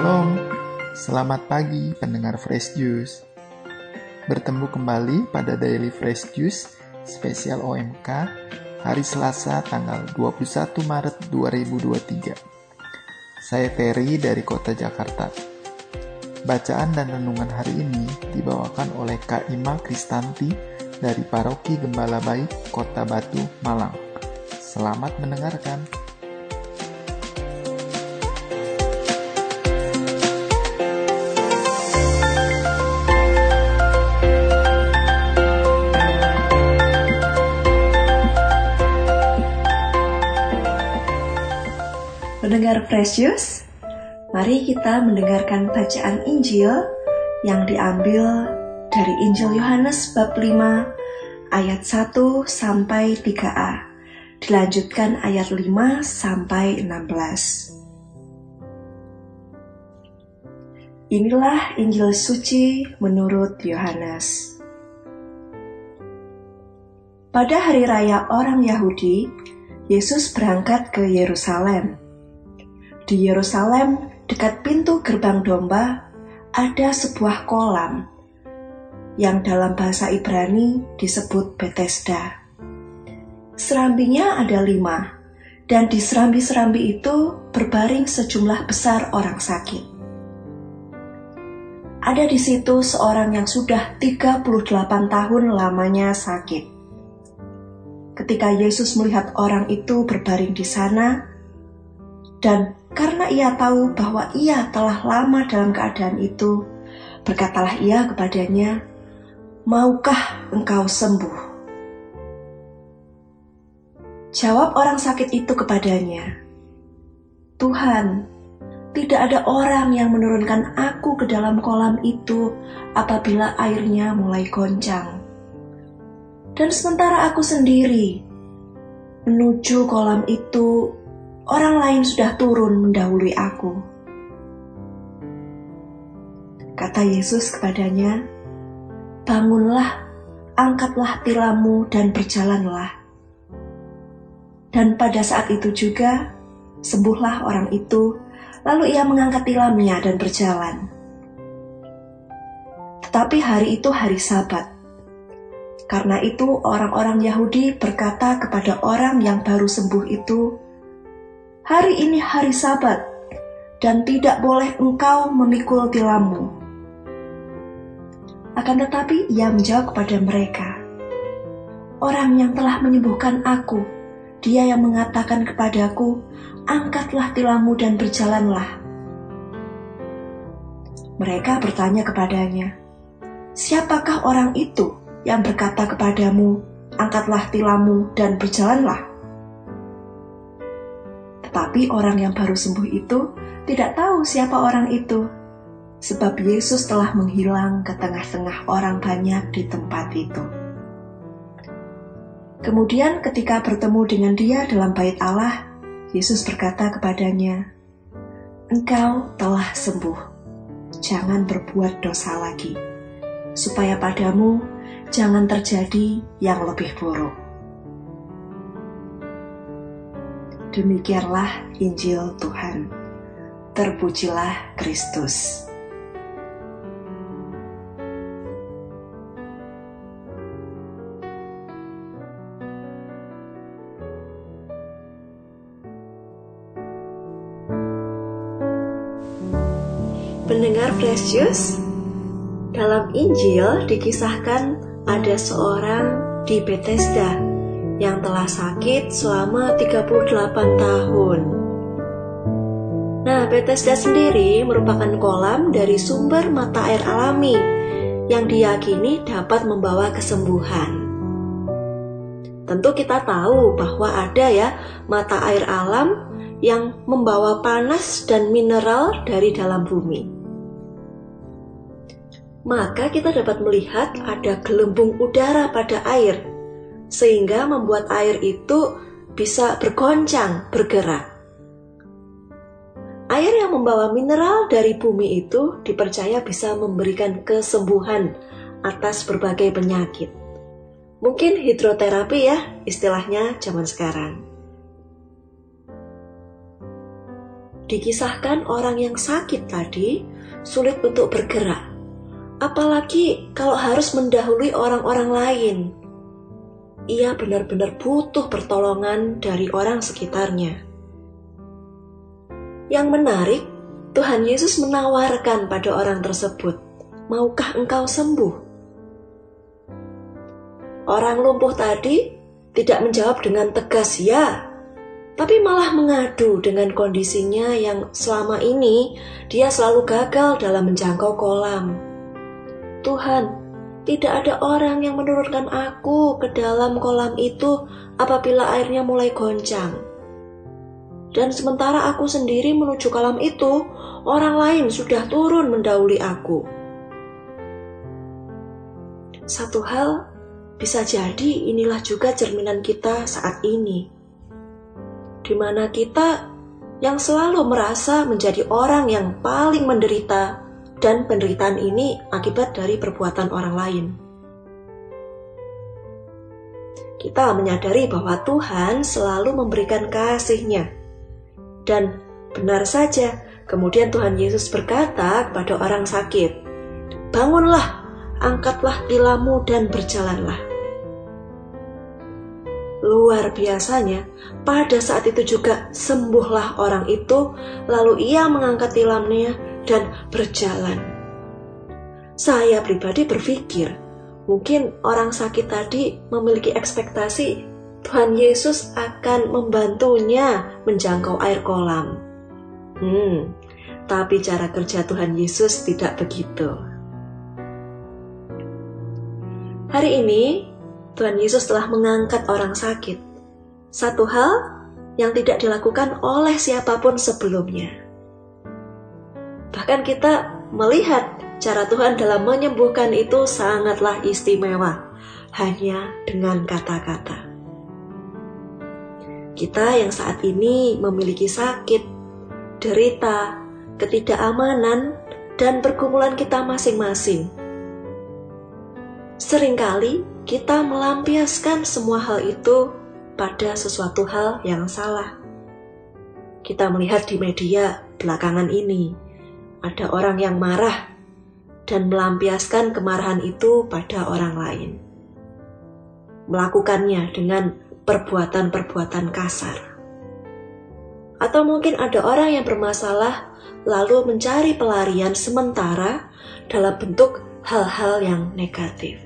Shalom, selamat pagi pendengar Fresh Juice. Bertemu kembali pada Daily Fresh Juice spesial OMK hari Selasa tanggal 21 Maret 2023. Saya Terry dari kota Jakarta. Bacaan dan renungan hari ini dibawakan oleh Kak Ima Kristanti dari Paroki Gembala Baik, Kota Batu, Malang. Selamat mendengarkan. Pendengar Precious, mari kita mendengarkan bacaan Injil yang diambil dari Injil Yohanes bab 5 ayat 1 sampai 3a, dilanjutkan ayat 5 sampai 16. Inilah Injil suci menurut Yohanes. Pada hari raya orang Yahudi, Yesus berangkat ke Yerusalem. Di Yerusalem, dekat pintu gerbang domba, ada sebuah kolam yang dalam bahasa Ibrani disebut Betesda. Serambinya ada 5, dan di serambi-serambi itu berbaring sejumlah besar orang sakit. Ada di situ seorang yang sudah 38 tahun lamanya sakit. Ketika Yesus melihat orang itu berbaring di sana, dan karena ia tahu bahwa ia telah lama dalam keadaan itu, berkatalah ia kepadanya, "Maukah engkau sembuh?" Jawab orang sakit itu kepadanya, "Tuhan, tidak ada orang yang menurunkan aku ke dalam kolam itu apabila airnya mulai goncang. Dan sementara aku sendiri menuju kolam itu, orang lain sudah turun mendahului aku." Kata Yesus kepadanya, "Bangunlah, angkatlah tilammu dan berjalanlah." Dan pada saat itu juga, sembuhlah orang itu, lalu ia mengangkat tilamnya dan berjalan. Tetapi hari itu hari Sabat. Karena itu orang-orang Yahudi berkata kepada orang yang baru sembuh itu, "Hari ini hari Sabat, dan tidak boleh engkau memikul tilammu." Akan tetapi ia menjawab kepada mereka, "Orang yang telah menyembuhkan aku, dia yang mengatakan kepadaku, 'Angkatlah tilammu dan berjalanlah.'" Mereka bertanya kepadanya, "Siapakah orang itu yang berkata kepadamu, 'Angkatlah tilammu dan berjalanlah'?" Tapi orang yang baru sembuh itu tidak tahu siapa orang itu, sebab Yesus telah menghilang ke tengah-tengah orang banyak di tempat itu. Kemudian ketika bertemu dengan dia dalam bait Allah, Yesus berkata kepadanya, "Engkau telah sembuh, jangan berbuat dosa lagi, supaya padamu jangan terjadi yang lebih buruk." Demikianlah Injil Tuhan. Terpujilah Kristus. Pendengar Precious, dalam Injil dikisahkan ada seorang di Betesda yang telah sakit selama 38 tahun. Nah, Betesda sendiri merupakan kolam dari sumber mata air alami yang diyakini dapat membawa kesembuhan. Tentu kita tahu bahwa ada ya mata air alam yang membawa panas dan mineral dari dalam bumi. Maka kita dapat melihat ada gelembung udara pada air, sehingga membuat air itu bisa bergoncang, bergerak. Air yang membawa mineral dari bumi itu dipercaya bisa memberikan kesembuhan atas berbagai penyakit. Mungkin hidroterapi ya istilahnya zaman sekarang. Dikisahkan orang yang sakit tadi sulit untuk bergerak, apalagi kalau harus mendahului orang-orang lain. Ia benar-benar butuh pertolongan dari orang sekitarnya. Yang menarik, Tuhan Yesus menawarkan pada orang tersebut, "Maukah engkau sembuh?" Orang lumpuh tadi tidak menjawab dengan tegas ya, tapi malah mengadu dengan kondisinya yang selama ini dia selalu gagal dalam menjangkau kolam. "Tuhan, tidak ada orang yang menurunkan aku ke dalam kolam itu apabila airnya mulai goncang. Dan sementara aku sendiri menuju kolam itu, orang lain sudah turun mendahului aku." Satu hal, bisa jadi inilah juga cerminan kita saat ini, di mana kita yang selalu merasa menjadi orang yang paling menderita, dan penderitaan ini akibat dari perbuatan orang lain. Kita menyadari bahwa Tuhan selalu memberikan kasih-Nya. Dan benar saja, kemudian Tuhan Yesus berkata kepada orang sakit, "Bangunlah, angkatlah tilammu dan berjalanlah." Luar biasanya, pada saat itu juga sembuhlah orang itu, lalu ia mengangkat tilamnya dan berjalan. Saya pribadi berpikir, mungkin orang sakit tadi memiliki ekspektasi Tuhan Yesus akan membantunya menjangkau air kolam. Tapi cara kerja Tuhan Yesus tidak begitu. Hari ini, Tuhan Yesus telah mengangkat orang sakit. Satu hal yang tidak dilakukan oleh siapapun sebelumnya. Bahkan kita melihat cara Tuhan dalam menyembuhkan itu sangatlah istimewa, hanya dengan kata-kata. Kita yang saat ini memiliki sakit, derita, ketidakamanan, dan pergumulan kita masing-masing. Seringkali kita melampiaskan semua hal itu pada sesuatu hal yang salah. Kita melihat di media belakangan ini, ada orang yang marah dan melampiaskan kemarahan itu pada orang lain. Melakukannya dengan perbuatan-perbuatan kasar. Atau mungkin ada orang yang bermasalah lalu mencari pelarian sementara dalam bentuk hal-hal yang negatif.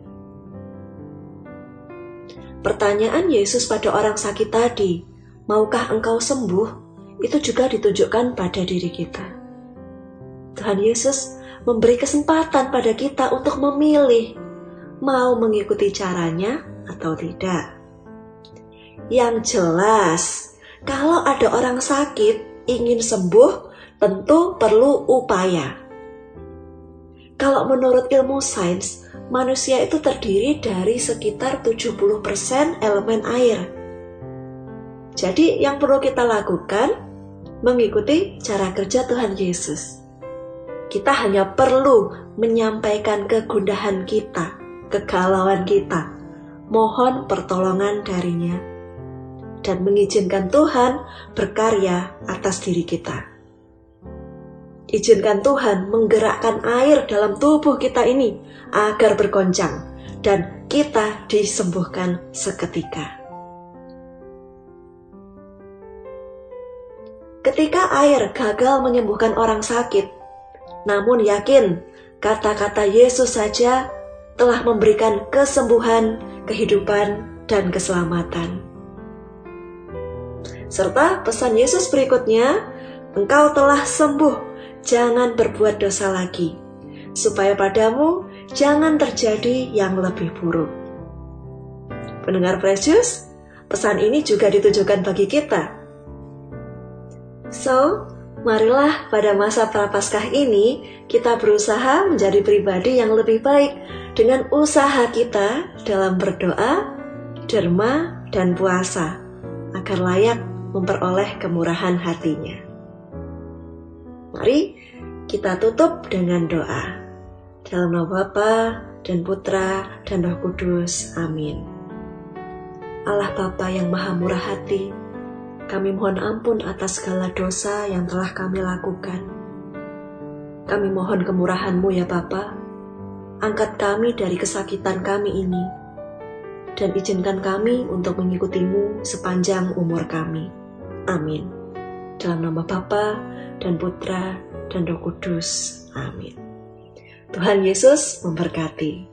Pertanyaan Yesus pada orang sakit tadi, "Maukah engkau sembuh?" itu juga ditujukan pada diri kita. Tuhan Yesus memberi kesempatan pada kita untuk memilih mau mengikuti caranya atau tidak. Yang jelas, kalau ada orang sakit ingin sembuh, tentu perlu upaya. Kalau menurut ilmu sains, manusia itu terdiri dari sekitar 70% elemen air. Jadi yang perlu kita lakukan, mengikuti cara kerja Tuhan Yesus. Kita hanya perlu menyampaikan kegundahan kita, kegalauan kita, mohon pertolongan darinya, dan mengizinkan Tuhan berkarya atas diri kita. Izinkan Tuhan menggerakkan air dalam tubuh kita ini agar bergoncang dan kita disembuhkan seketika. Ketika air gagal menyembuhkan orang sakit, namun yakin kata-kata Yesus saja telah memberikan kesembuhan, kehidupan, dan keselamatan. Serta pesan Yesus berikutnya, "Engkau telah sembuh, jangan berbuat dosa lagi, supaya padamu jangan terjadi yang lebih buruk." Pendengar Precious, pesan ini juga ditujukan bagi kita. So, marilah pada masa Prapaskah ini kita berusaha menjadi pribadi yang lebih baik dengan usaha kita dalam berdoa, derma, dan puasa agar layak memperoleh kemurahan hatinya. Mari kita tutup dengan doa. Dalam nama Bapa dan Putra dan Roh Kudus. Amin. Allah Bapa yang Maha Murah Hati, Kami mohon ampun atas segala dosa yang telah kami lakukan. Kami mohon kemurahan-Mu ya Bapa. Angkat kami dari kesakitan kami ini, dan izinkan kami untuk mengikuti-Mu sepanjang umur kami. Amin. Dalam nama Bapa dan Putra dan Roh Kudus. Amin. Tuhan Yesus memberkati.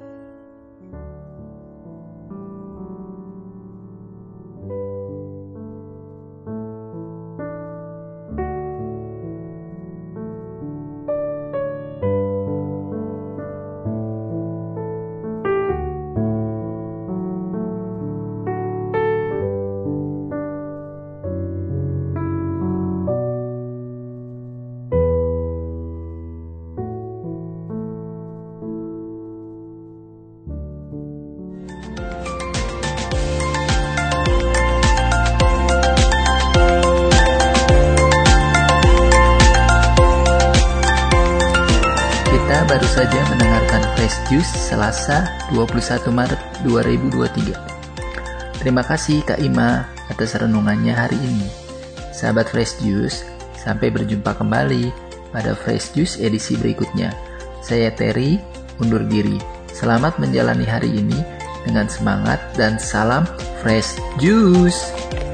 Kita baru saja mendengarkan Fresh Juice Selasa 21 Maret 2023. Terima kasih Kak Ima atas renungannya hari ini. Sahabat Fresh Juice, sampai berjumpa kembali pada Fresh Juice edisi berikutnya. Saya Terry, undur diri. Selamat menjalani hari ini dengan semangat dan salam Fresh Juice.